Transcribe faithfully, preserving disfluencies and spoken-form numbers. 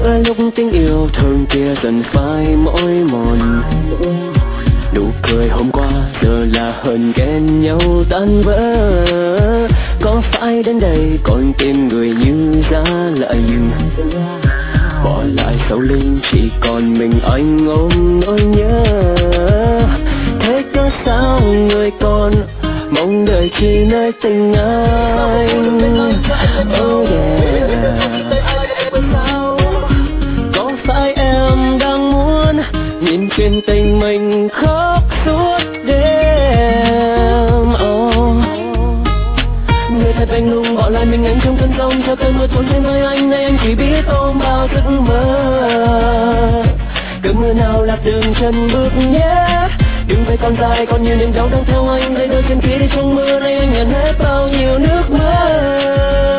giữa lúc tình yêu thương kia dần phai mỏi mòn. Nụ cười hôm qua giờ là hờn ghen nhau tan vỡ. Có phải đến đây còn tìm người như giá lạnh, bỏ lại sau lưng chỉ còn mình anh ôm nỗi nhớ. Thế cớ sao người còn mong đợi chỉ nơi tình anh. Oh yeah, có phải em đang muốn nhìn chuyện tình mình khóc suốt đêm? Oh, người thật anh lùng bỏ lại mình anh trong cơn giông, cho cơn mưa trốn trên vai anh nay anh chỉ biết ôm bao giấc mơ. Cơn mưa nào lạc đường chân bước nhé, đừng về còn dài còn nhiều niềm đau đang theo anh, đây đôi chân kia đi trong mưa nay anh nhận hết bao nhiêu nước mắt.